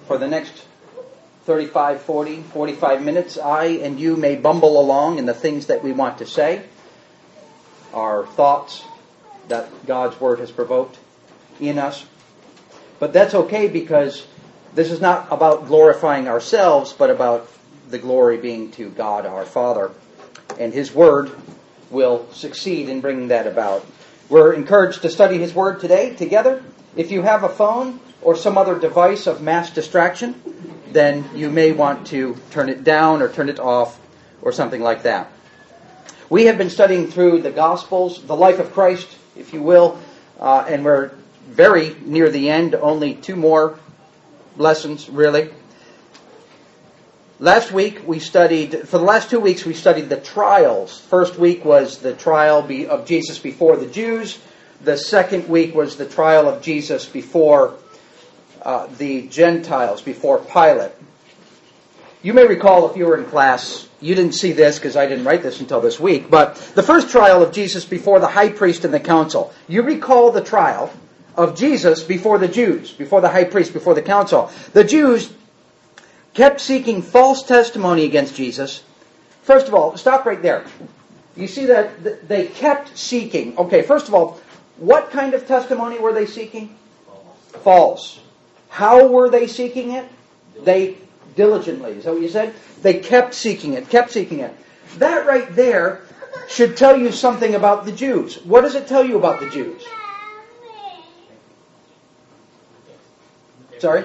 for the next 35, 40, 45 minutes, I and you may bumble along in the things that we want to say, our thoughts that God's Word has provoked in us. But that's okay, because this is not about glorifying ourselves, but about the glory being to God our Father. And His Word will succeed in bringing that about. We're encouraged to study His Word today together. If you have a phone or some other device of mass distraction, then you may want to turn it down or turn it off or something like that. We have been studying through the Gospels, the life of Christ, if you will, and we're very near the end, only 2 more lessons, really. Last week we studied, for the last 2 weeks we studied the trials. First week was the trial of Jesus before the Jews. The second week was the trial of Jesus before the Gentiles, before Pilate. You may recall, if you were in class, you didn't see this because I didn't write this until this week, but the first trial of Jesus before the high priest and the council. You recall the trial of Jesus before the Jews, before the high priest, before the council. The Jews kept seeking false testimony against Jesus. First of all, stop right there. You see that they kept seeking. Okay, first of all, what kind of testimony were they seeking? False. How were they seeking it? They diligently. Is that what you said? They kept seeking it, kept seeking it. That right there should tell you something about the Jews. What does it tell you about the Jews? Sorry?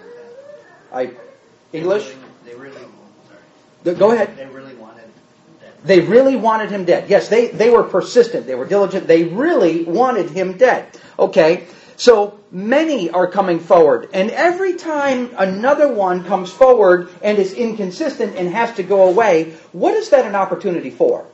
English? Go ahead. They really wanted him dead. Yes, they were persistent. They were diligent. They really wanted him dead. Okay, so many are coming forward. And every time another one comes forward and is inconsistent and has to go away, what is that an opportunity for?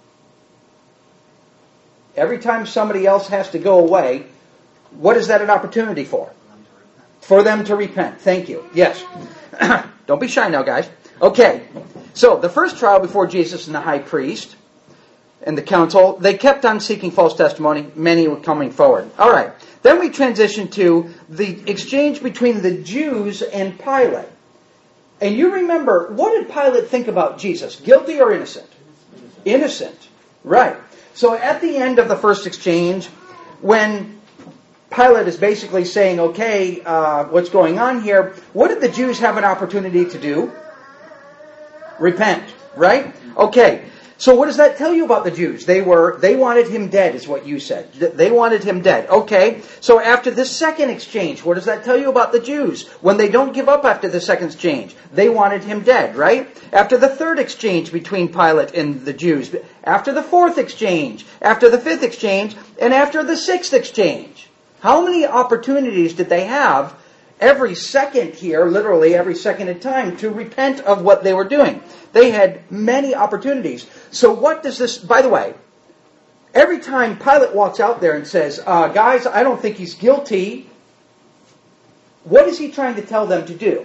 Every time somebody else has to go away, what is that an opportunity for? For them to repent. Thank you. Yes. Don't be shy now, guys. Okay. So, the first trial before Jesus and the high priest and the council, they kept on seeking false testimony. Many were coming forward. All right. Then we transition to the exchange between the Jews and Pilate. And you remember, what did Pilate think about Jesus? Guilty or innocent? Innocent. Right. So, at the end of the first exchange, when Pilate is basically saying, okay, what's going on here? What did the Jews have an opportunity to do? Repent, right? Okay, so what does that tell you about the Jews? They wanted him dead, is what you said. They wanted him dead. Okay, so after this second exchange, what does that tell you about the Jews? When they don't give up after the second exchange, they wanted him dead, right? After the third exchange between Pilate and the Jews, after the fourth exchange, after the fifth exchange, and after the sixth exchange. How many opportunities did they have every second here, literally every second in time, to repent of what they were doing? They had many opportunities. So what does this, by the way, every time Pilate walks out there and says, guys, I don't think he's guilty, what is he trying to tell them to do?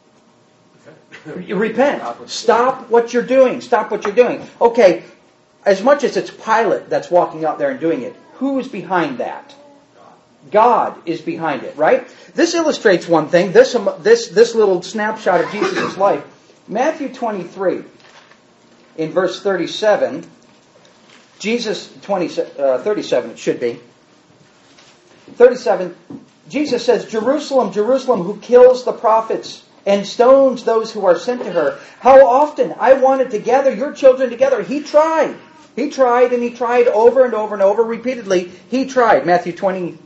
Repent. Stop what you're doing. Stop what you're doing. Okay, as much as it's Pilate that's walking out there and doing it, who is behind that? God is behind it, right? This illustrates one thing, this little snapshot of Jesus' life. Matthew 23, in verse 37, Jesus, 37 it should be. 37, Jesus says, Jerusalem, Jerusalem, who kills the prophets and stones those who are sent to her. How often I wanted to gather your children together. He tried. He tried and he tried over and over and over, repeatedly. He tried. Matthew 23,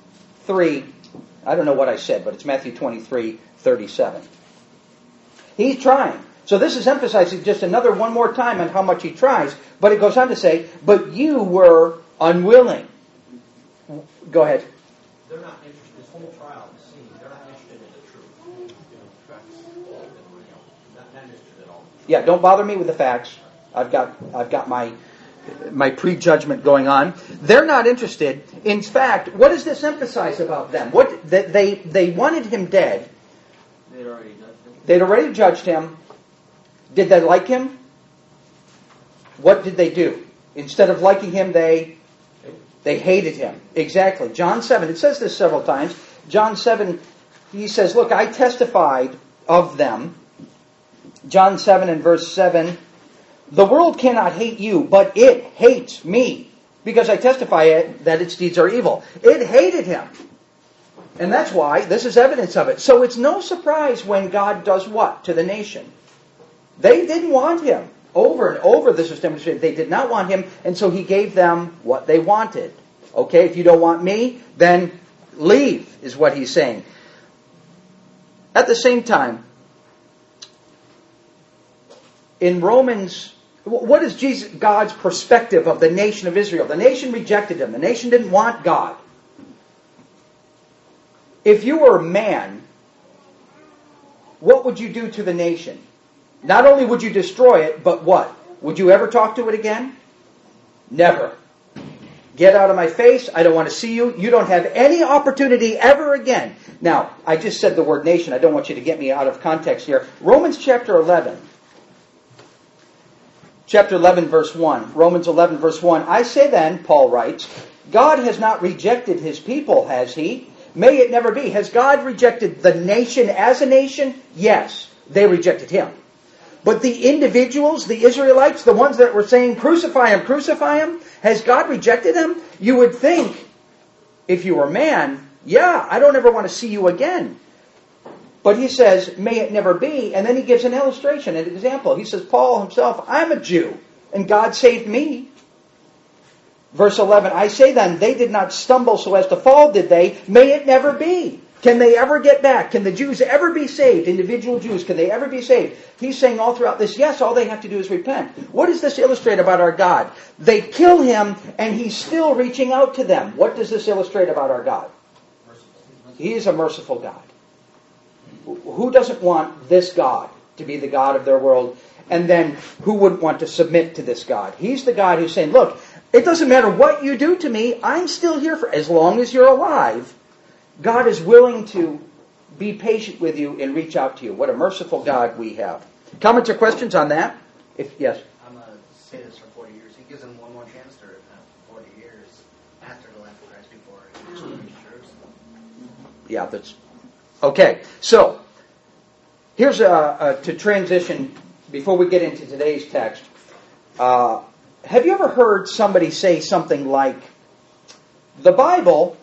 I don't know what I said, but it's Matthew 23, 37. He's trying. So this is emphasizing just one more time on how much he tries. But it goes on to say, but you were unwilling. Go ahead. They're not interested. This whole trial, the scene, they're not interested in the truth. Not interested at all. Yeah, don't bother me with the facts. I've got my prejudgment going on. They're not interested. In fact, what does this emphasize about them? They wanted him dead. They'd already judged him. Did they like him? What did they do? Instead of liking him, they hated him. Exactly. John 7, it says this several times. John 7, he says, look, I testified of them. John 7 and verse 7. The world cannot hate you, but it hates me, because I testify that its deeds are evil. It hated him. And that's why this is evidence of it. So it's no surprise when God does what to the nation? They didn't want him. Over and over this was demonstrated. They did not want him, and so he gave them what they wanted. Okay, if you don't want me, then leave, is what he's saying. At the same time, in Romans, what is God's perspective of the nation of Israel? The nation rejected him. The nation didn't want God. If you were a man, what would you do to the nation? Not only would you destroy it, but what? Would you ever talk to it again? Never. Get out of my face. I don't want to see you. You don't have any opportunity ever again. Now, I just said the word nation. I don't want you to get me out of context here. Romans chapter 11. Chapter 11, verse 1. Romans 11, verse 1. I say then, Paul writes, God has not rejected his people, has he? May it never be. Has God rejected the nation as a nation? Yes. They rejected him. But the individuals, the Israelites, the ones that were saying, crucify him, has God rejected them? You would think, if you were man, yeah, I don't ever want to see you again. But he says, may it never be. And then he gives an illustration, an example. He says, Paul himself, I'm a Jew, and God saved me. Verse 11, I say then, they did not stumble so as to fall, did they? May it never be. Can they ever get back? Can the Jews ever be saved? Individual Jews, can they ever be saved? He's saying all throughout this, yes, all they have to do is repent. What does this illustrate about our God? They kill him, and he's still reaching out to them. What does this illustrate about our God? He is a merciful God. Who doesn't want this God to be the God of their world? And then who wouldn't want to submit to this God? He's the God who's saying, look, it doesn't matter what you do to me, I'm still here for as long as you're alive. God is willing to be patient with you and reach out to you. What a merciful God we have. Comments or questions on that? Yes. I'm going to say this for 40 years. He gives them one more chance to repent for 40 years after the life of Christ before he restored Jerusalem. Yeah, that's... Okay, so here's to transition before we get into today's text. Have you ever heard somebody say something like, the Bible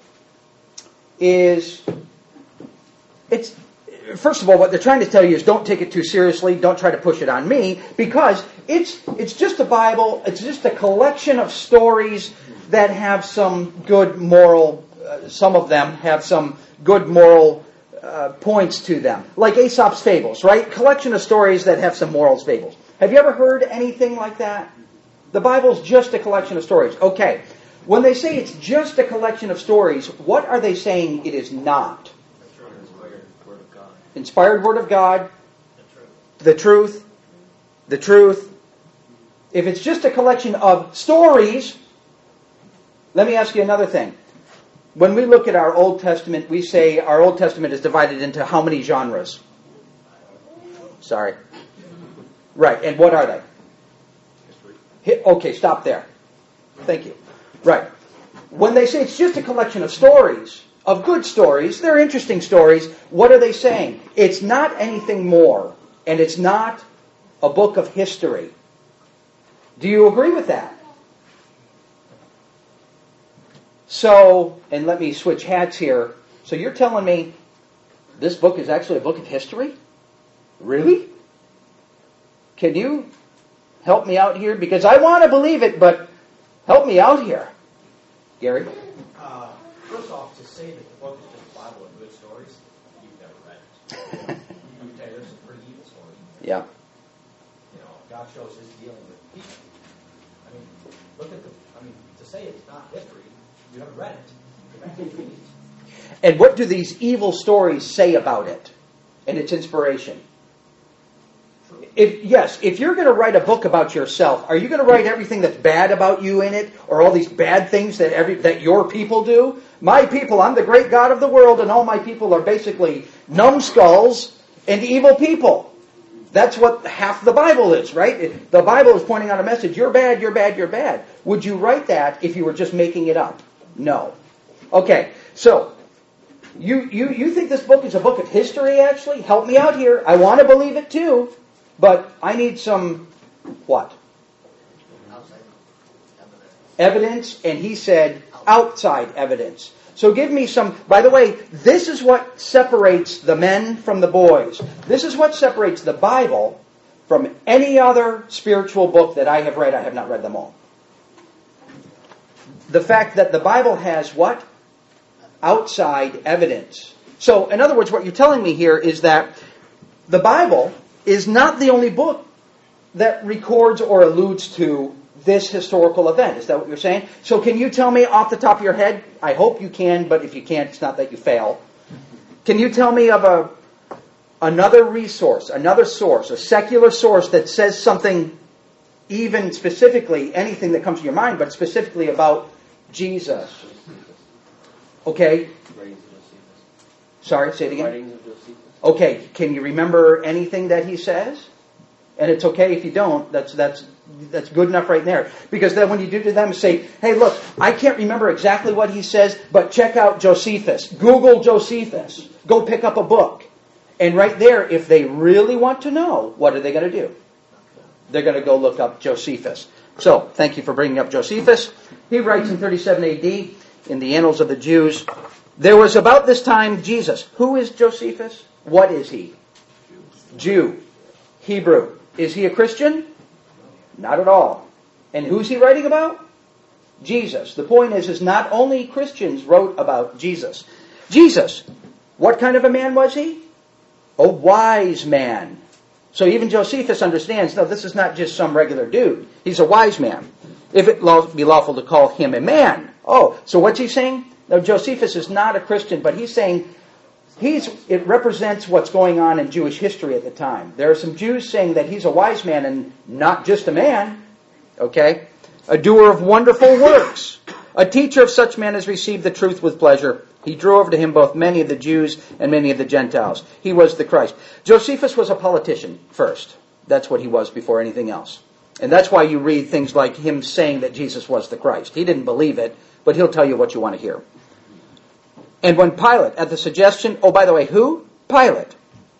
it's first of all, what they're trying to tell you is don't take it too seriously, don't try to push it on me, because it's just a Bible, it's just a collection of stories that have some good moral, some of them have some good moral points to them. Like Aesop's Fables, right? Collection of stories that have some moral fables. Have you ever heard anything like that? The Bible's just a collection of stories. Okay. When they say it's just a collection of stories, what are they saying it is not? Inspired Word of God. Inspired Word of God. The truth. The truth. If it's just a collection of stories, let me ask you another thing. When we look at our Old Testament, we say our Old Testament is divided into how many genres? Sorry. Right, and what are they? History. Okay, stop there. Thank you. Right. When they say it's just a collection of stories, of good stories, they're interesting stories, what are they saying? It's not anything more, and it's not a book of history. Do you agree with that? So, and let me switch hats here. So you're telling me this book is actually a book of history? Really? Can you help me out here? Because I want to believe it, but help me out here. Gary? First off, to say that the book is just a Bible of good stories, you've never read it. You can tell you there's some pretty evil stories. Yeah. You know, God shows his dealing with people. I mean, to say it's not history, you haven't read it. Go back and read it. And what do these evil stories say about it and its inspiration? If you're going to write a book about yourself, are you going to write everything that's bad about you in it, or all these bad things that your people do? My people, I'm the great God of the world, and all my people are basically numbskulls and evil people. That's what half the Bible is, right? The Bible is pointing out a message. You're bad, you're bad, you're bad. Would you write that if you were just making it up? No. Okay, so You think this book is a book of history, actually? Help me out here. I want to believe it too, but I need some, what? Outside Evidence, and he said outside evidence. So give me some, by the way, this is what separates the men from the boys. This is what separates the Bible from any other spiritual book that I have read. I have not read them all. The fact that the Bible has what? Outside evidence. So, in other words, what you're telling me here is that the Bible is not the only book that records or alludes to this historical event. Is that what you're saying? So can you tell me off the top of your head? I hope you can, but if you can't, it's not that you fail. Can you tell me of another resource, another source, a secular source that says something, even specifically, anything that comes to your mind, but specifically about Jesus? Okay. Sorry, say it again. Okay, can you remember anything that he says? And it's okay if you don't. That's good enough right there. Because then when you do to them, say, hey, look, I can't remember exactly what he says, but check out Josephus. Google Josephus. Go pick up a book. And right there, if they really want to know, what are they going to do? They're going to go look up Josephus. So, thank you for bringing up Josephus. He writes in 37 AD in the Annals of the Jews, there was about this time Jesus. Who is Josephus? What is he? Jew. Hebrew. Is he a Christian? Not at all. And who's he writing about? Jesus. The point is not only Christians wrote about Jesus. Jesus. What kind of a man was he? A wise man. So even Josephus understands, no, this is not just some regular dude. He's a wise man. If it be lawful to call him a man. Oh, so what's he saying? No, Josephus is not a Christian, but he's saying it represents what's going on in Jewish history at the time. There are some Jews saying that he's a wise man and not just a man. Okay? A doer of wonderful works. A teacher of such men has received the truth with pleasure. He drew over to him both many of the Jews and many of the Gentiles. He was the Christ. Josephus was a politician first. That's what he was before anything else. And that's why you read things like him saying that Jesus was the Christ. He didn't believe it, but he'll tell you what you want to hear. And when Pilate, at the suggestion, oh, by the way, who? Pilate,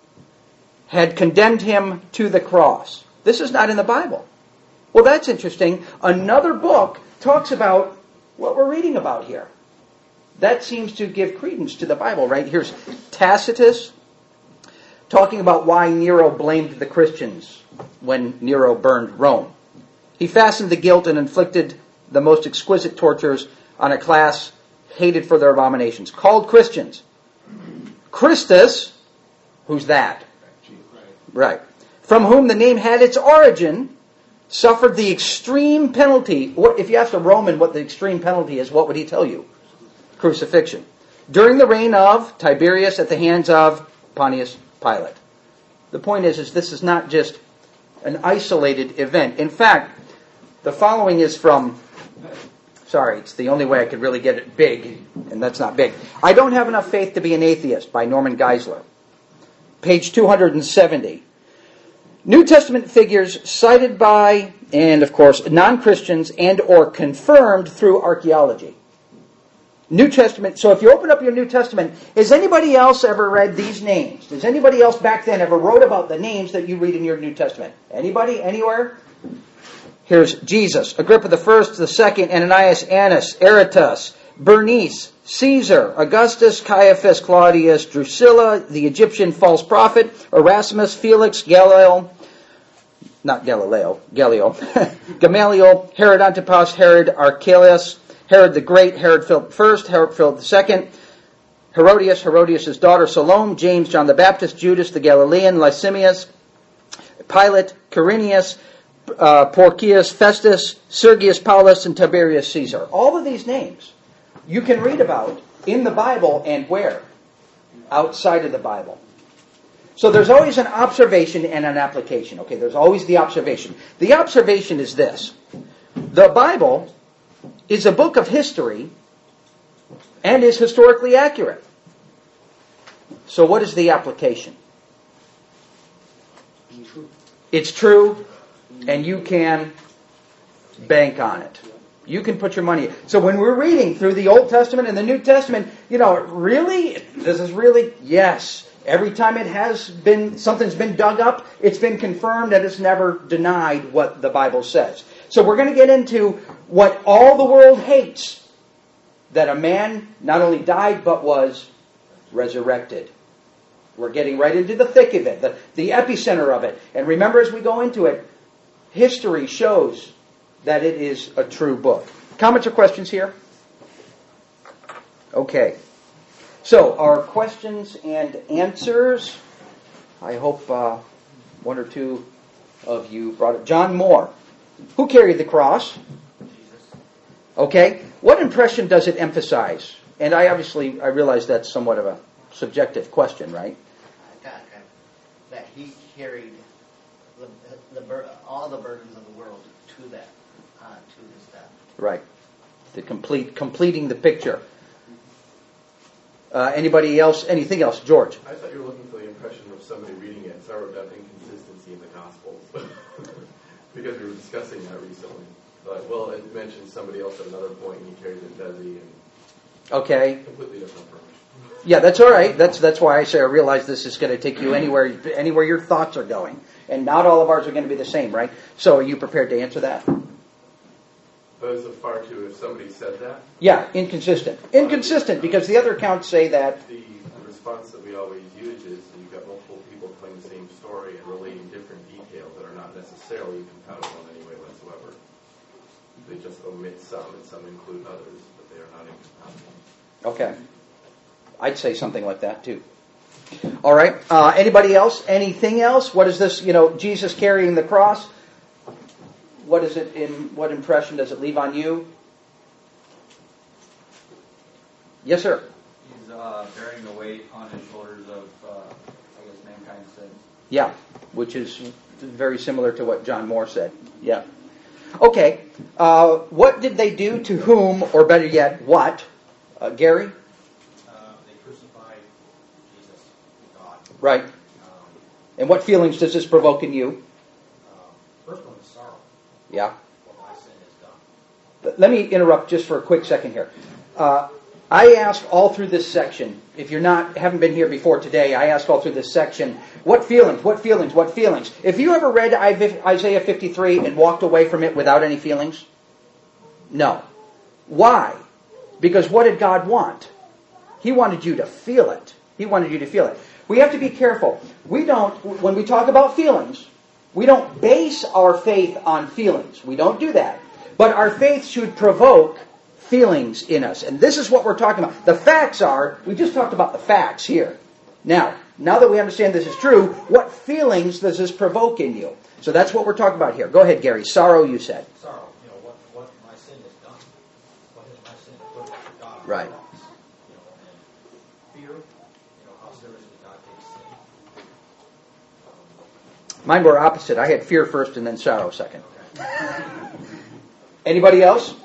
had condemned him to the cross. This is not in the Bible. Well, that's interesting. Another book talks about what we're reading about here. That seems to give credence to the Bible, right? Here's Tacitus talking about why Nero blamed the Christians when Nero burned Rome. He fastened the guilt and inflicted the most exquisite tortures on a class hated for their abominations, called Christians. Christus, who's that? Right. From whom the name had its origin, suffered the extreme penalty. If you asked a Roman what the extreme penalty is, what would he tell you? Crucifixion. During the reign of Tiberius at the hands of Pontius Pilate. The point is this is not just an isolated event. In fact, the following is from... Sorry, it's the only way I could really get it big, and that's not big. I Don't Have Enough Faith to Be an Atheist by Norman Geisler. Page 270. New Testament figures cited by, and of course, non-Christians and or confirmed through archaeology. New Testament, so if you open up your New Testament, has anybody else ever read these names? Does anybody else back then ever wrote about the names that you read in your New Testament? Anybody? Anywhere? Here's Jesus, Agrippa the First, the Second, Ananias, Annas, Aretas, Bernice, Caesar, Augustus, Caiaphas, Claudius, Drusilla, the Egyptian false prophet, Erasmus, Felix, Galileo, Gamaliel, Herod Antipas, Herod Archelaus, Herod the Great, Herod Philip I, Herod Philip II, Herodias' daughter Salome, James, John the Baptist, Judas the Galilean, Lysimachus, Pilate, Quirinius, Porcius Festus, Sergius Paulus, and Tiberius Caesar. All of these names you can read about in the Bible, and where? Outside of the Bible. So there's always an observation and an application. Okay, there's always the observation. The observation is this. The Bible is a book of history and is historically accurate. So what is the application? It's true, and you can bank on it. You can put your money. So when we're reading through the Old Testament and the New Testament, really? This is really? Yes. Every time something's been dug up, it's been confirmed and it's never denied what the Bible says. So we're going to get into what all the world hates. That a man not only died, but was resurrected. We're getting right into the thick of it, the epicenter of it. And remember, as we go into it, history shows that it is a true book. Comments or questions here? Okay. So, our questions and answers. I hope one or two of you brought it. John Moore. Who carried the cross? Jesus. Okay. What impression does it emphasize? And I realize that's somewhat of a subjective question, right? That he carried all the burdens of the world to his death. Right. Completing the picture. Anybody else? Anything else? George? I thought you were looking for the impression of somebody reading it, so I wrote down inconsistency in the Gospels. Because we were discussing that recently. But, it mentioned somebody else at another point, and he carried it in Desi, and okay. Completely different approach. Yeah, that's all right. That's why I say I realize this is going to take you anywhere your thoughts are going. And not all of ours are going to be the same, right? So are you prepared to answer that? But as far to if somebody said that? Yeah, inconsistent. Inconsistent, because the other accounts say that... The response that we always use is that you've got multiple people telling the same story and relating different details that are not necessarily incompatible in any way whatsoever. They just omit some and some include others, but they are not incompatible. Okay. I'd say something like that, too. All right. Anybody else? Anything else? What is this, Jesus carrying the cross? What is it what impression does it leave on you? Yes, sir. He's bearing the weight on his shoulders of, mankind's sins. Yeah, which is very similar to what John Moore said. Yeah. Okay. What did they do to whom, or better yet, what? Gary? They crucified Jesus, God. Right. And what feelings does this provoke in you? First one is sorrow. Yeah. What my sin has done. Let me interrupt just for a quick second here. I asked all through this section, if you're haven't been here before today, I asked all through this section, what feelings, what feelings, what feelings? If you ever read Isaiah 53 and walked away from it without any feelings? No. Why? Because what did God want? He wanted you to feel it. He wanted you to feel it. We have to be careful. When we talk about feelings, we don't base our faith on feelings. We don't do that. But our faith should provoke feelings in us. And this is what we're talking about. The facts are, we just talked about the facts here. Now that we understand this is true, what feelings does this provoke in you? So that's what we're talking about here. Go ahead, Gary. Sorrow, you said. Sorrow, what my sin has done. What has my sin put God on Right. the cross? And fear, how seriously God takes sin. Mine were opposite. I had fear first and then sorrow second. Anybody else?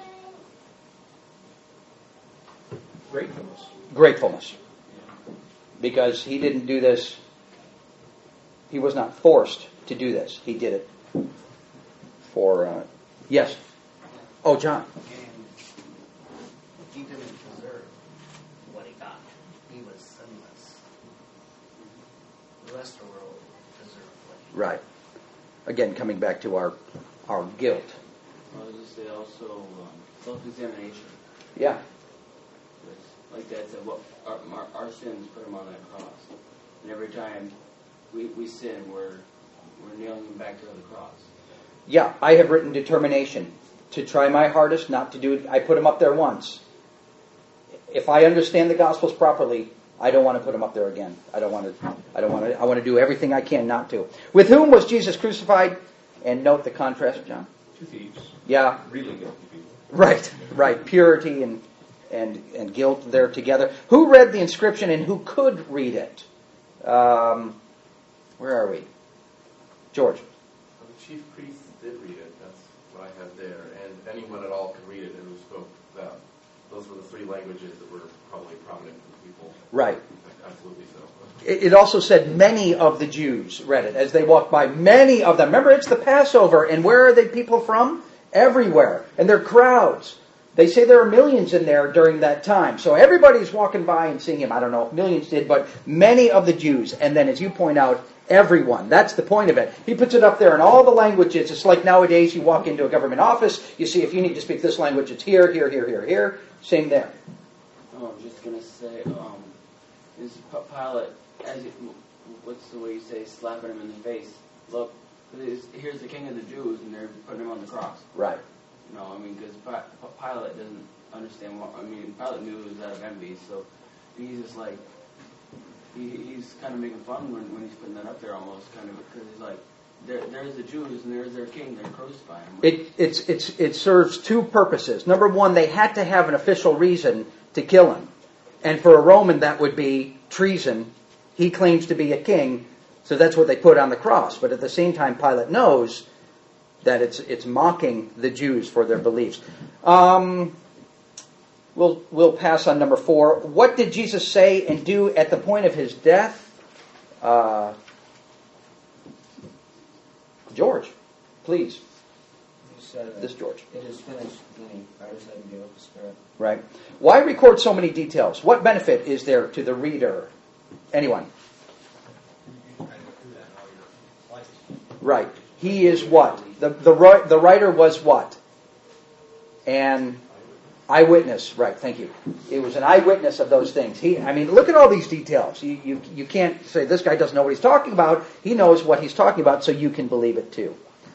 Gratefulness. Gratefulness. Because he didn't do this. He was not forced to do this. He did it for... yes. Oh, John. And he didn't deserve what he got. He was sinless. The rest of the world deserved what he got. Right. Again, coming back to our guilt. I was going to say also self-examination. Yeah. Like Dad said, what our sins put him on that cross. And every time we sin, we're nailing him back to the cross. Yeah, I have written determination to try my hardest not to do it. I put him up there once. If I understand the Gospels properly, I don't want to put him up there again. I want to do everything I can not to. With whom was Jesus crucified? And note the contrast, John. Two thieves. Yeah. Really guilty people. Right. Purity and guilt there together. Who read the inscription and who could read it? Where are we? George. The chief priests did read it. That's what I have there. And anyone at all could read it and who spoke that. Those were the three languages that were probably prominent for people. Right. Absolutely so. It also said many of the Jews read it as they walked by. Many of them. Remember, it's the Passover. And where are the people from? everywhere. And they're crowds. They say there are millions in there during that time. So everybody's walking by and seeing him. I don't know if millions did, but many of the Jews. And then, as you point out, everyone. That's the point of it. He puts it up there in all the languages. It's like nowadays you walk into a government office. You see if you need to speak this language, it's here, here, here, here, here. Same there. Oh, I'm just going to say, is Pilate, what's the way you say, slapping him in the face? Look, here's the king of the Jews, and they're putting him on the cross. Right. You know, I mean, because Pilate doesn't understand what, I mean, Pilate knew it was out of envy, so he's just like, he's kind of making fun when he's putting that up there almost, kind of, because he's like, there's the Jews and there's their king, they're crucifying him. It serves two purposes. Number one, they had to have an official reason to kill him. And for a Roman, that would be treason. He claims to be a king, so that's what they put on the cross. But at the same time, Pilate knows that it's mocking the Jews for their beliefs. We'll pass on number 4. What did Jesus say and do at the point of his death? George, please. He said, This George. It is finished. Then he bowed his head and gave up his spirit. Right. Why record so many details? What benefit is there to the reader? Anyone? You kind of go through that in all your slices. Right. He is what? The writer was what? An eyewitness. Right, thank you. It was an eyewitness of those things. Look at all these details. You can't say this guy doesn't know what he's talking about. He knows what he's talking about, so you can believe it too.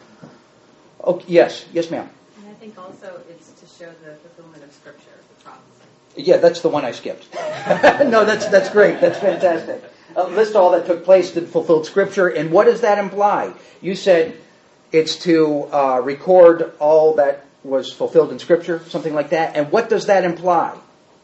Oh, yes, ma'am. And I think also it's to show the fulfillment of Scripture, the prophecy. Yeah, that's the one I skipped. No, that's great. That's fantastic. List all that took place that fulfilled Scripture. And what does that imply? You said it's to record all that was fulfilled in Scripture, something like that. And what does that imply?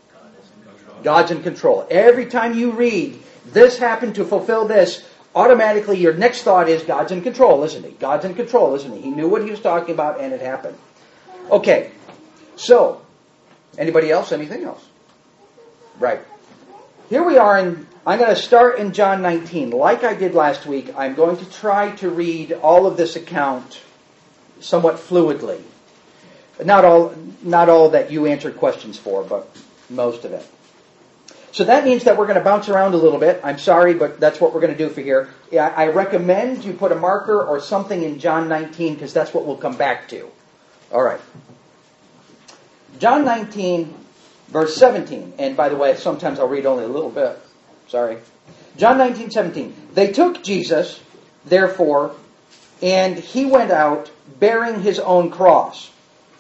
God's in control. Every time you read, this happened to fulfill this, automatically your next thought is God's in control, isn't he? God's in control, isn't he? He knew what he was talking about and it happened. Okay, so, anybody else? Anything else? Right. Here we are I'm going to start in John 19. Like I did last week, I'm going to try to read all of this account somewhat fluidly. Not all that you answered questions for, but most of it. So that means that we're going to bounce around a little bit. I'm sorry, but that's what we're going to do for here. I recommend you put a marker or something in John 19 because that's what we'll come back to. All right. John 19, verse 17. And by the way, sometimes I'll read only a little bit. Sorry. John 19:17. They took Jesus, therefore, and he went out bearing his own cross.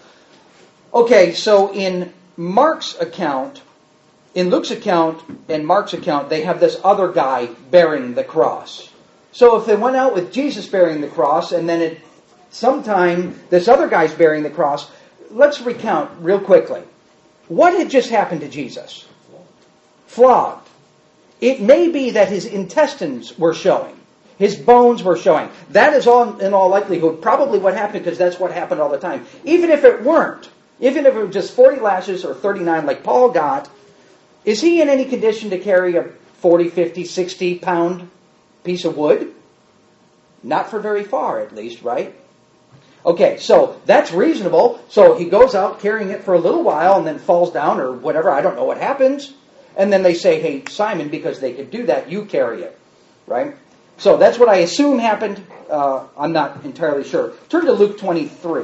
Okay, so in Mark's account, in Luke's account and Mark's account, they have this other guy bearing the cross. So if they went out with Jesus bearing the cross, and then sometime this other guy's bearing the cross, let's recount real quickly. What had just happened to Jesus? Flogged. It may be that his intestines were showing. His bones were showing. That is all, in all likelihood, probably what happened because that's what happened all the time. Even if it weren't, even if it was just 40 lashes or 39 like Paul got, is he in any condition to carry a 40, 50, 60 pound piece of wood? Not for very far, at least, right? Okay, so that's reasonable. So he goes out carrying it for a little while and then falls down or whatever. I don't know what happens. And then they say, hey, Simon, because they could do that, you carry it, right? So that's what I assume happened. I'm not entirely sure. Turn to Luke 23.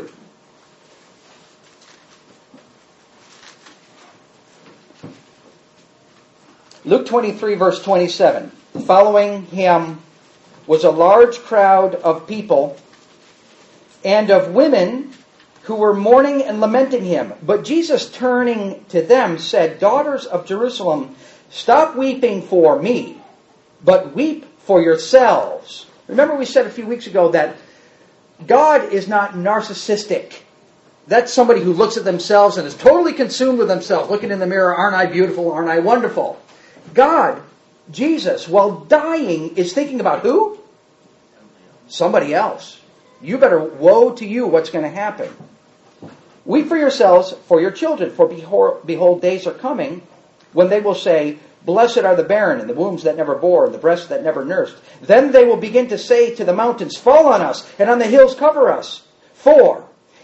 Luke 23, verse 27. Following him was a large crowd of people and of women who were mourning and lamenting him. But Jesus, turning to them, said, Daughters of Jerusalem, stop weeping for me, but weep for yourselves. Remember we said a few weeks ago that God is not narcissistic. That's somebody who looks at themselves and is totally consumed with themselves, looking in the mirror, aren't I beautiful, aren't I wonderful? God, Jesus, while dying, is thinking about who? Somebody else. You better, woe to you, what's going to happen? Weep for yourselves, for your children, for behold, days are coming when they will say, Blessed are the barren, and the wombs that never bore, and the breasts that never nursed. Then they will begin to say to the mountains, Fall on us, and on the hills cover us. For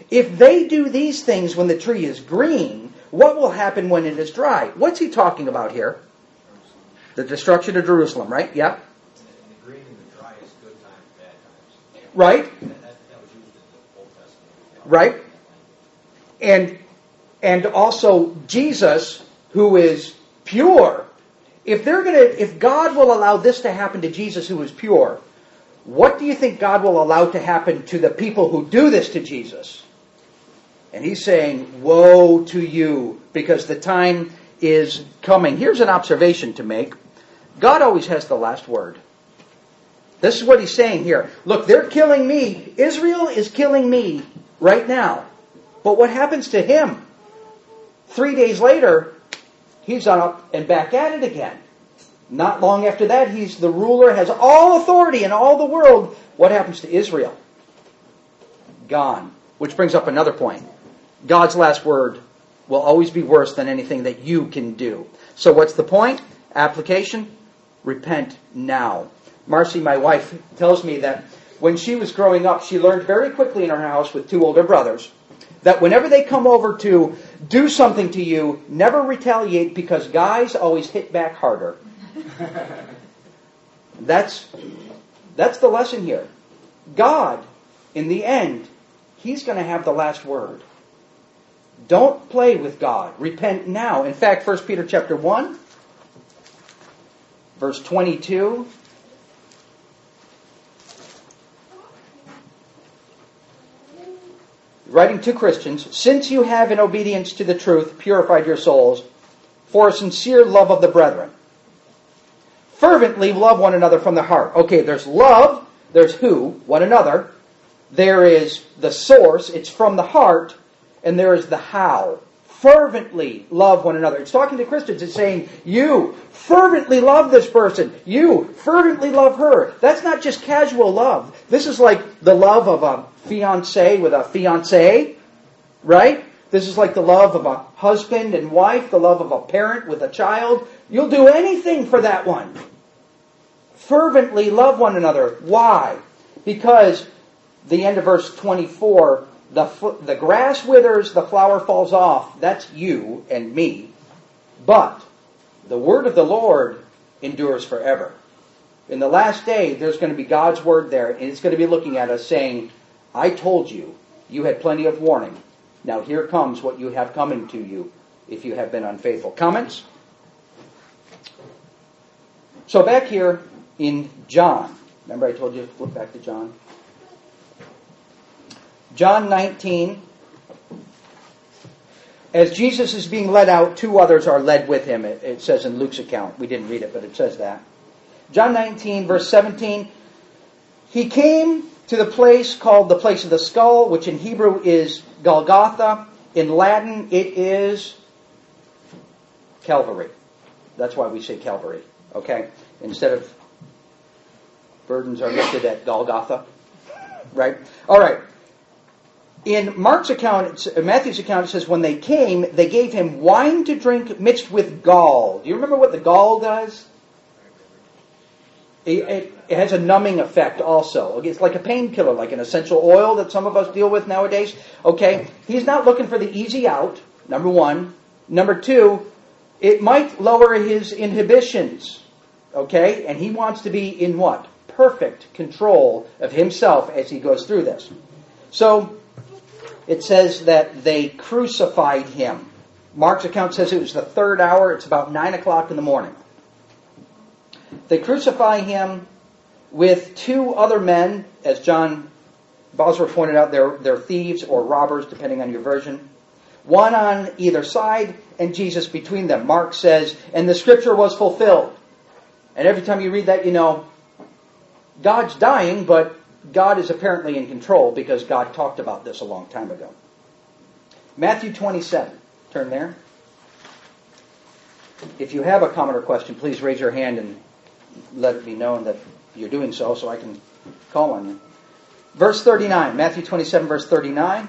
If they do these things when the tree is green, what will happen when it is dry? What's he talking about here? The destruction of Jerusalem, right? Yeah. And the green and the dry is good times, bad times. Right? That was used in the Old Testament. Right? And also Jesus, who is pure. If God will allow this to happen to Jesus, who is pure, what do you think God will allow to happen to the people who do this to Jesus? And he's saying, woe to you, because the time is coming. Here's an observation to make. God always has the last word. This is what he's saying here. Look, they're killing me. Israel is killing me right now. But what happens to him? 3 days later, he's up and back at it again. Not long after that, he's the ruler, has all authority in all the world. What happens to Israel? Gone. Which brings up another point. God's last word will always be worse than anything that you can do. So what's the point? Application? Repent now. Marcy, my wife, tells me that when she was growing up, she learned very quickly in her house with 2 older brothers that whenever they come over to do something to you, never retaliate, because guys always hit back harder. That's the lesson here. God, in the end, he's going to have the last word. Don't play with God. Repent now. In fact, 1 Peter chapter 1, verse 22. Writing to Christians, since you have in obedience to the truth purified your souls for a sincere love of the brethren, fervently love one another from the heart. Okay, there's love, there's who, one another. There is the source, it's from the heart, and there is the how. Fervently love one another. It's talking to Christians. It's saying, you fervently love this person. You fervently love her. That's not just casual love. This is like the love of a fiancé with a fiancé, right? This is like the love of a husband and wife, the love of a parent with a child. You'll do anything for that one. Fervently love one another. Why? Because the end of verse 24, the grass withers, the flower falls off. That's you and me. But the word of the Lord endures forever. In the last day, there's going to be God's word there, and it's going to be looking at us saying, I told you, you had plenty of warning. Now here comes what you have coming to you if you have been unfaithful. Comments? So back here in John. Remember I told you to flip back to John? John 19. As Jesus is being led out, 2 others are led with him. It says in Luke's account. We didn't read it, but it says that. John 19, verse 17. He came to the place called the place of the skull, which in Hebrew is Golgotha. In Latin, it is Calvary. That's why we say Calvary. Okay? Instead of burdens are lifted at Golgotha. Right? All right. In Mark's account, Matthew's account, it says when they came, they gave him wine to drink mixed with gall. Do you remember what the gall does? It has a numbing effect also. It's like a painkiller, like an essential oil that some of us deal with nowadays. Okay, he's not looking for the easy out, number 1. Number 2, it might lower his inhibitions. Okay, and he wants to be in what? Perfect control of himself as he goes through this. So, it says that they crucified him. Mark's account says it was the 3rd hour. It's about 9 o'clock in the morning. They crucify him with 2 other men, as John Bosworth pointed out, they're thieves or robbers, depending on your version. One on either side, and Jesus between them. Mark says, and the scripture was fulfilled. And every time you read that, you know, God's dying, but God is apparently in control because God talked about this a long time ago. Matthew 27. Turn there. If you have a comment or question, please raise your hand and let it be known that you're doing so I can call on you. Verse 39. Matthew 27, verse 39.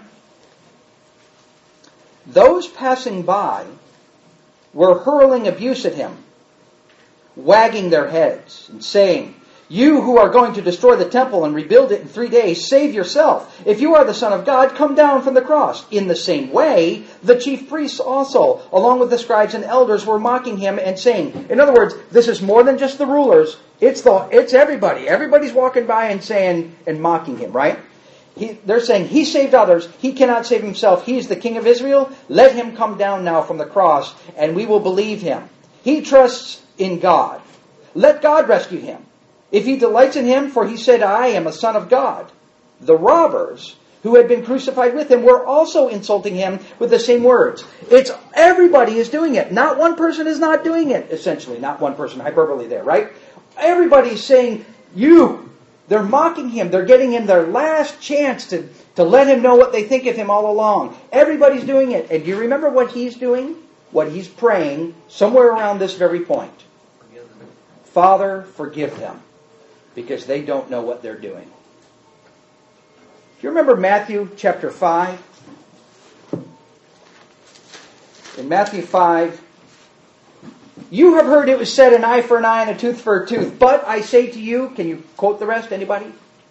Those passing by were hurling abuse at him, wagging their heads and saying, You who are going to destroy the temple and rebuild it in 3 days, save yourself. If you are the Son of God, come down from the cross. In the same way, the chief priests also, along with the scribes and elders, were mocking him and saying, in other words, this is more than just the rulers. It's everybody. Everybody's walking by and saying and mocking him, right? They're saying, he saved others. He cannot save himself. He is the King of Israel. Let him come down now from the cross, and we will believe him. He trusts in God. Let God rescue him. If he delights in him, for he said, I am a son of God. The robbers who had been crucified with him were also insulting him with the same words. Everybody is doing it. Not one person is not doing it, essentially. Not one person, hyperbole there, right? Everybody's saying, you. They're mocking him. They're getting him their last chance to let him know what they think of him all along. Everybody's doing it. And do you remember what he's doing? What he's praying somewhere around this very point. Father, forgive them, because they don't know what they're doing. Do you remember Matthew chapter 5? In Matthew 5, you have heard it was said, an eye for an eye and a tooth for a tooth. But I say to you, can you quote the rest, anybody?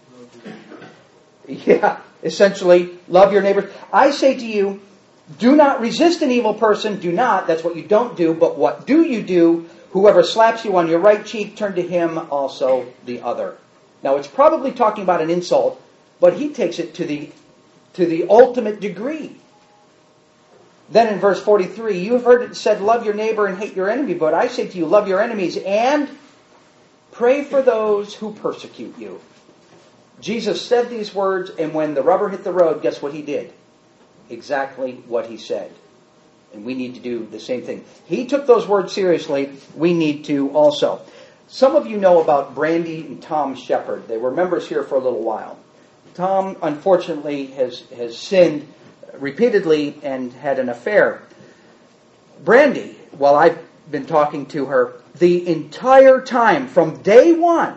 Yeah, essentially, love your neighbor. I say to you, do not resist an evil person. Do not, that's what you don't do. But what do you do? Whoever slaps you on your right cheek, turn to him also the other. Now, it's probably talking about an insult, but he takes it to the ultimate degree. Then in verse 43, you have heard it said, love your neighbor and hate your enemy. But I say to you, love your enemies and pray for those who persecute you. Jesus said these words, and when the rubber hit the road, guess what he did? Exactly what he said. And we need to do the same thing. He took those words seriously. We need to also. Some of you know about Brandy and Tom Shepard. They were members here for a little while. Tom, unfortunately, has sinned repeatedly and had an affair. Brandy, while I've been talking to her, the entire time, from day one,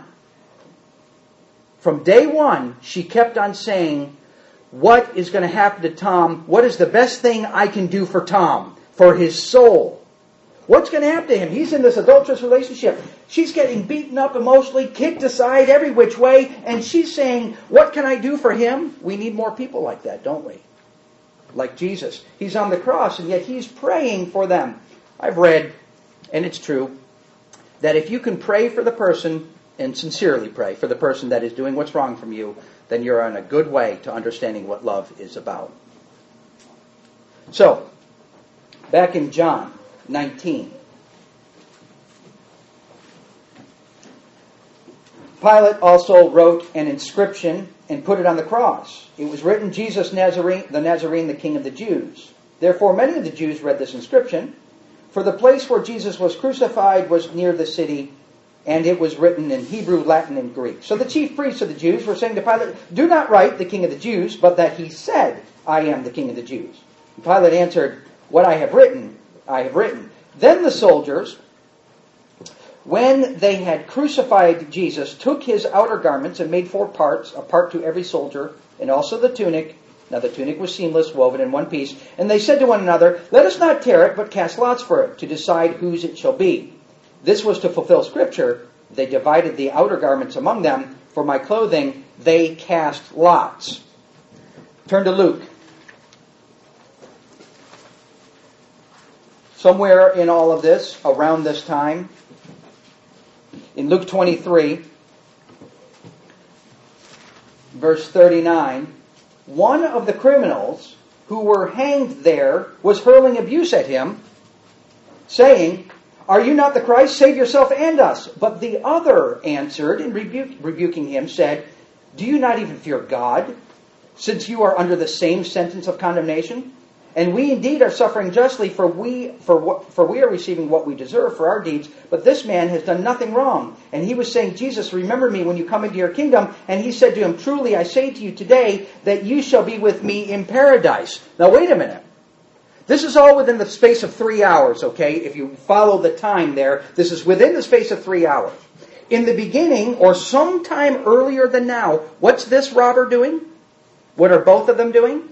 she kept on saying, what is going to happen to Tom? What is the best thing I can do for Tom, for his soul? What's going to happen to him? He's in this adulterous relationship. She's getting beaten up emotionally, kicked aside every which way, and she's saying, what can I do for him? We need more people like that, don't we? Like Jesus. He's on the cross, and yet he's praying for them. I've read, and it's true, that if you can pray for the person, and sincerely pray for the person that is doing what's wrong from you, then you're on a good way to understanding what love is about. So, back in John 19. Pilate also wrote an inscription and put it on the cross. It was written, Jesus the Nazarene, the King of the Jews. Therefore, many of the Jews read this inscription, for the place where Jesus was crucified was near the city, and it was written in Hebrew, Latin, and Greek. So the chief priests of the Jews were saying to Pilate, do not write the King of the Jews, but that he said, I am the King of the Jews. And Pilate answered, what I have written, I have written. Then the soldiers, when they had crucified Jesus, took his outer garments and made 4 parts, a part to every soldier, and also the tunic. Now the tunic was seamless, woven in one piece. And they said to one another, let us not tear it, but cast lots for it, to decide whose it shall be. This was to fulfill Scripture. They divided the outer garments among them. For my clothing, they cast lots. Turn to Luke. Somewhere in all of this, around this time, in Luke 23, verse 39, one of the criminals who were hanged there was hurling abuse at him, saying, are you not the Christ? Save yourself and us. But the other answered, and rebuking him, said, do you not even fear God, since you are under the same sentence of condemnation? And we indeed are suffering justly, for we are receiving what we deserve for our deeds. But this man has done nothing wrong. And he was saying, Jesus, remember me when you come into your kingdom. And he said to him, truly I say to you today that you shall be with me in paradise. Now wait a minute. This is all within the space of 3 hours, okay? If you follow the time there, this is within the space of 3 hours. In the beginning, or sometime earlier than now, what's this robber doing? What are both of them doing?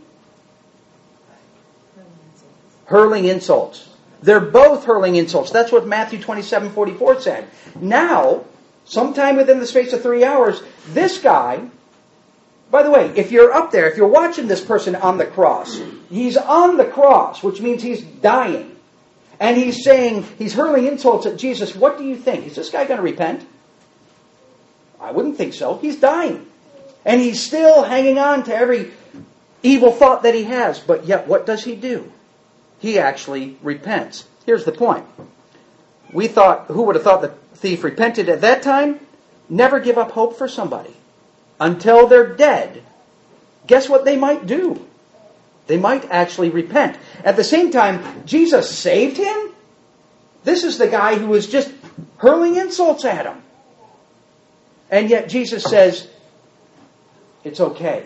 Hurling insults. They're both hurling insults. That's what Matthew 27:44 said. Now, sometime within the space of 3 hours, this guy, by the way, if you're up there, if you're watching this person on the cross, he's on the cross, which means he's dying. And he's saying, he's hurling insults at Jesus. What do you think? Is this guy going to repent? I wouldn't think so. He's dying. And he's still hanging on to every evil thought that he has. But yet, what does he do? He actually repents. Here's the point. We thought, who would have thought the thief repented at that time? Never give up hope for somebody until they're dead. Guess what they might do? They might actually repent. At the same time, Jesus saved him? This is the guy who was just hurling insults at him. And yet Jesus says, it's okay.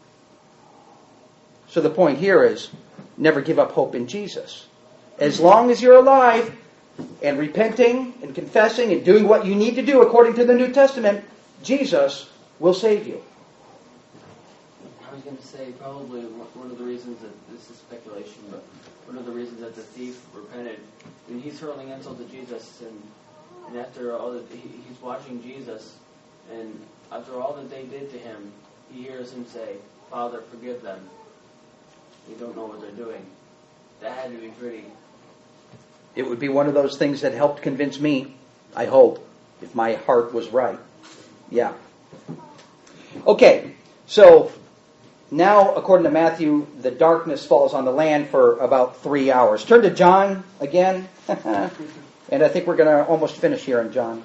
So the point here is, never give up hope in Jesus. As long as you're alive and repenting and confessing and doing what you need to do according to the New Testament, Jesus will save you. I was going to say probably one of the reasons that, this is speculation, but one of the reasons that the thief repented, and he's hurling insult to Jesus, and after all that, he's watching Jesus, and after all that they did to him, he hears him say, Father, forgive them. They don't know what they're doing. That had to be pretty. It would be one of those things that helped convince me, I hope, if my heart was right. Yeah. Okay, so now, according to Matthew, the darkness falls on the land for about 3 hours. Turn to John again. And I think we're going to almost finish here in John.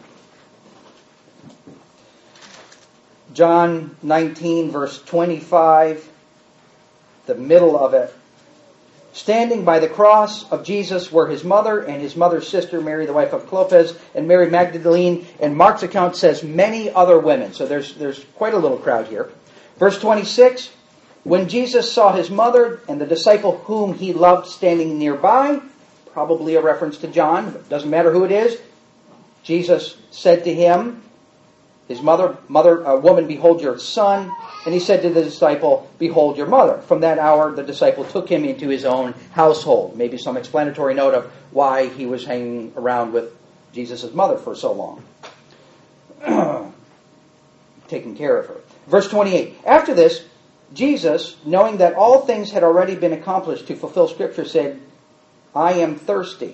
John 19, verse 25, the middle of it. Standing by the cross of Jesus were his mother and his mother's sister, Mary, the wife of Clopas, and Mary Magdalene. And Mark's account says many other women. So there's quite a little crowd here. Verse 26, when Jesus saw his mother and the disciple whom he loved standing nearby, probably a reference to John, but it doesn't matter who it is, Jesus said to him, his mother, woman, behold your son. And he said to the disciple, behold your mother. From that hour, the disciple took him into his own household. Maybe some explanatory note of why he was hanging around with Jesus' mother for so long. Taking care of her. Verse 28. After this, Jesus, knowing that all things had already been accomplished to fulfill Scripture, said, I am thirsty.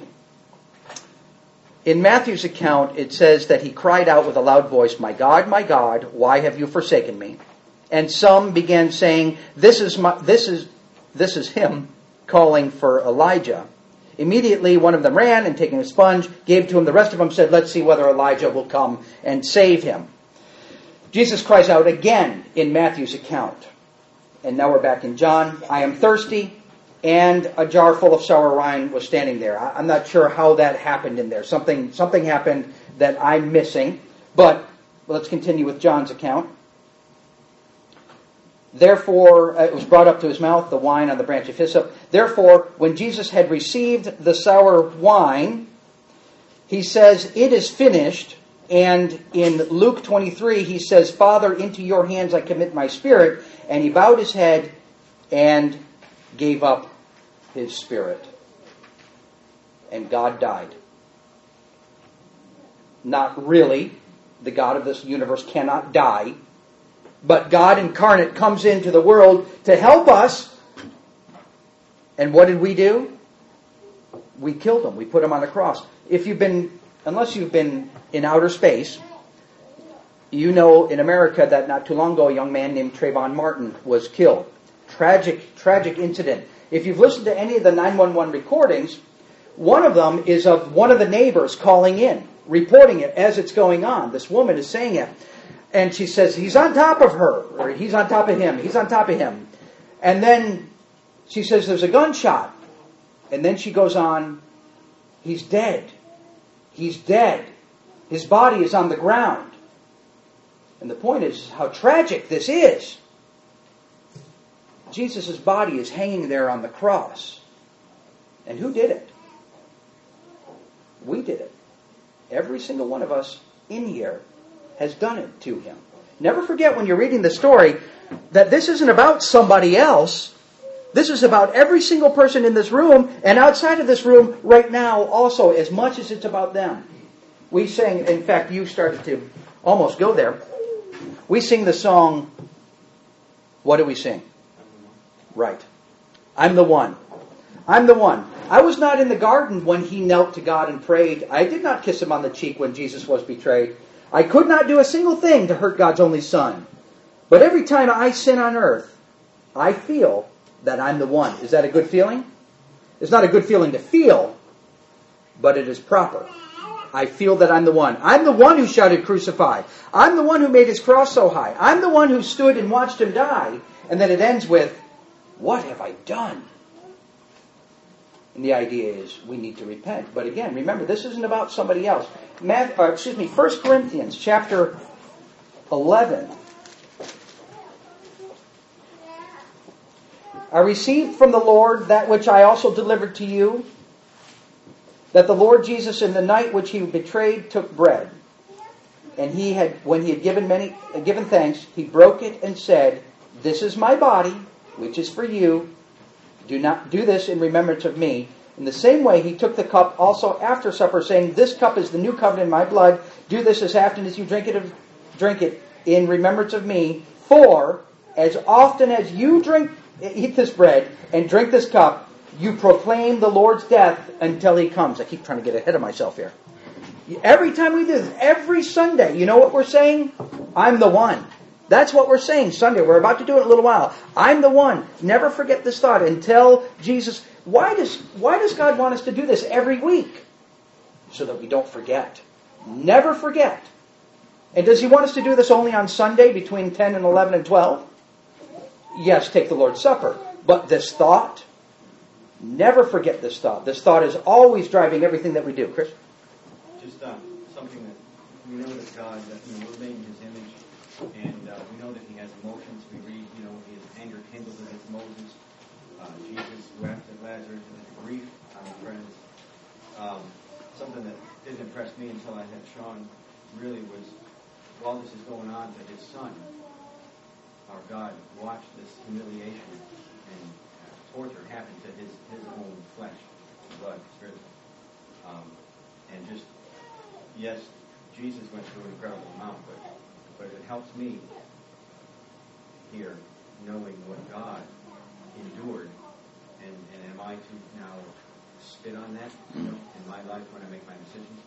In Matthew's account, it says that he cried out with a loud voice, my God, why have you forsaken me? And some began saying, this is him calling for Elijah. Immediately one of them ran and taking a sponge, gave to him. The rest of them said, let's see whether Elijah will come and save him. Jesus cries out again in Matthew's account. And now we're back in John. I am thirsty. And a jar full of sour wine was standing there. I'm not sure how that happened in there. Something happened that I'm missing. But let's continue with John's account. Therefore, it was brought up to his mouth, the wine on the branch of hyssop. Therefore, when Jesus had received the sour wine, he says, it is finished. And in Luke 23, he says, Father, into your hands I commit my spirit. And he bowed his head and gave up his spirit. And God died. Not really. The God of this universe cannot die. But God incarnate comes into the world to help us. And what did we do? We killed him. We put him on the cross. Unless you've been in outer space, you know in America that not too long ago a young man named Trayvon Martin was killed. Tragic incident. If you've listened to any of the 911 recordings, one of them is of one of the neighbors calling in, reporting it as it's going on. This woman is saying it. And she says, he's on top of her, or he's on top of him, he's on top of him. And then she says, there's a gunshot. And then she goes on, he's dead. He's dead. His body is on the ground. And the point is how tragic this is. Jesus' body is hanging there on the cross. And who did it? We did it. Every single one of us in here has done it to him. Never forget when you're reading the story that this isn't about somebody else. This is about every single person in this room and outside of this room right now also, as much as it's about them. we sang, in fact, you started to almost go there. We sing the song, what do we sing? Right. I'm the one. I'm the one. I was not in the garden when he knelt to God and prayed. I did not kiss him on the cheek when Jesus was betrayed. I could not do a single thing to hurt God's only Son. But every time I sin on earth, I feel that I'm the one. Is that a good feeling? It's not a good feeling to feel, but it is proper. I feel that I'm the one. I'm the one who shouted, "Crucify." I'm the one who made his cross so high. I'm the one who stood and watched him die. And then it ends with, "What have I done?" And the idea is we need to repent. But again, remember, this isn't about somebody else. 1 Corinthians chapter 11. I received from the Lord that which I also delivered to you, that the Lord Jesus in the night which he betrayed took bread. And when he had given thanks, he broke it and said, "This is my body, which is for you. Do not do this in remembrance of me." In the same way, he took the cup also after supper, saying, "This cup is the new covenant in my blood. Do this as often as you drink it in remembrance of me. For as often as you eat this bread and drink this cup, you proclaim the Lord's death until he comes." I keep trying to get ahead of myself here. Every time we do this, every Sunday, you know what we're saying? I'm the one. That's what we're saying Sunday. We're about to do it in a little while. I'm the one. Never forget this thought until Jesus. Why does God want us to do this every week? So that we don't forget. Never forget. And does he want us to do this only on Sunday between 10 and 11 and 12? Yes, take the Lord's Supper. But this thought, never forget this thought. This thought is always driving everything that we do. Chris? Just something that we know that God, that we're made in his image, and we know that he has emotions. We read, his anger kindled against Moses. Jesus wept at Lazarus and grief on his friends. Something that didn't impress me until I had Sean really was, while this is going on, that his son, our God, watched this humiliation and torture happen to his own flesh, blood, spirit. And just, yes, Jesus went through an incredible amount, but it helps me here knowing what God endured. And am I to now spit on that in my life when I make my decisions?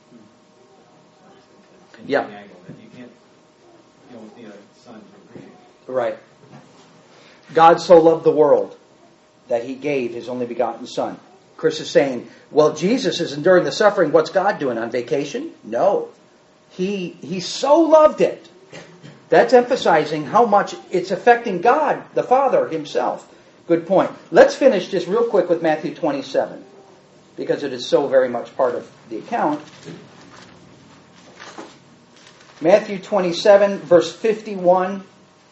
Yeah. That you can't, with the son to appreciate. Right. God so loved the world that he gave his only begotten Son. Chris is saying, well, Jesus is enduring the suffering. What's God doing, on vacation? No. He so loved it. That's emphasizing how much it's affecting God, the Father himself. Good point. Let's finish just real quick with Matthew 27, because it is so very much part of the account. Matthew 27, verse 51.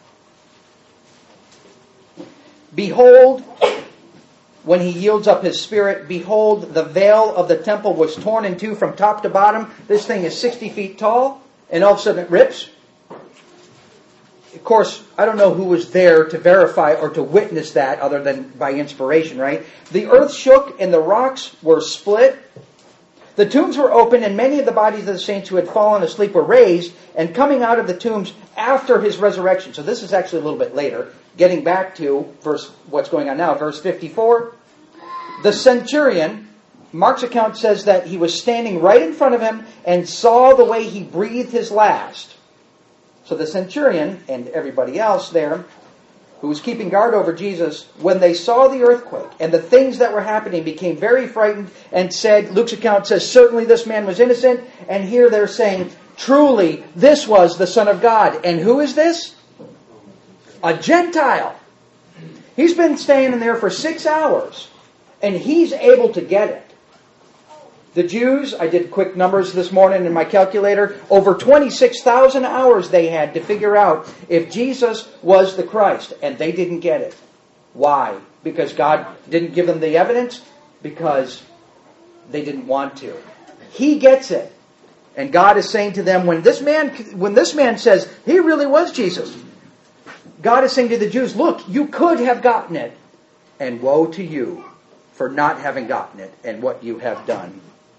Behold, when he yields up his spirit, behold, the veil of the temple was torn in two from top to bottom. This thing is 60 feet tall, and all of a sudden it rips. Of course, I don't know who was there to verify or to witness that other than by inspiration, right? The earth shook and the rocks were split. The tombs were opened, and many of the bodies of the saints who had fallen asleep were raised, and coming out of the tombs after his resurrection. So this is actually a little bit later. Getting back to what's going on now, verse 54. The centurion, Mark's account says that he was standing right in front of him and saw the way he breathed his last. So the centurion and everybody else there who was keeping guard over Jesus, when they saw the earthquake and the things that were happening, became very frightened and said, Luke's account says, certainly this man was innocent. And here they're saying, truly, this was the Son of God. And who is this? A Gentile. He's been staying in there for 6 hours, and he's able to get it. The Jews, I did quick numbers this morning in my calculator, over 26,000 hours they had to figure out if Jesus was the Christ, and they didn't get it. Why? Because God didn't give them the evidence? Because they didn't want to. He gets it. And God is saying to them, when this man says, he really was Jesus, God is saying to the Jews, look, you could have gotten it, and woe to you for not having gotten it and what you have done.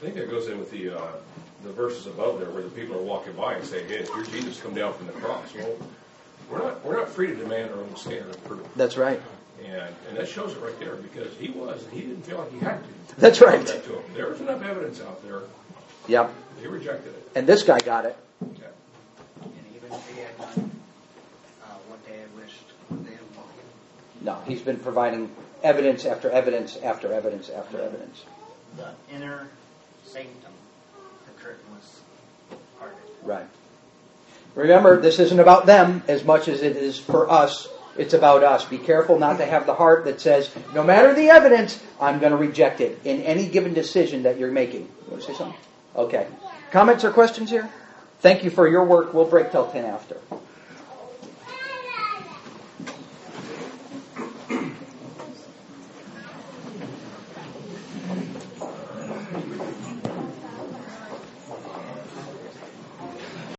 think that goes in with the verses above there where the people are walking by and say, hey, if you're Jesus, come down from the cross. Well, we're not free to demand our own standard of proof. That's right. And that shows it right there because he didn't feel like he had to. That's right. That to him. There was enough evidence out there. Yep. He rejected it. And this guy got it. Yeah. And even if he had done what they had wished them. No, he's been providing evidence after evidence after evidence after evidence. The inner sanctum, the curtain was parted. Right. Remember, this isn't about them as much as it is for us. It's about us. Be careful not to have the heart that says, no matter the evidence, I'm going to reject it in any given decision that you're making. You want to say something? Okay. Comments or questions here? Thank you for your work. We'll break till 10 after.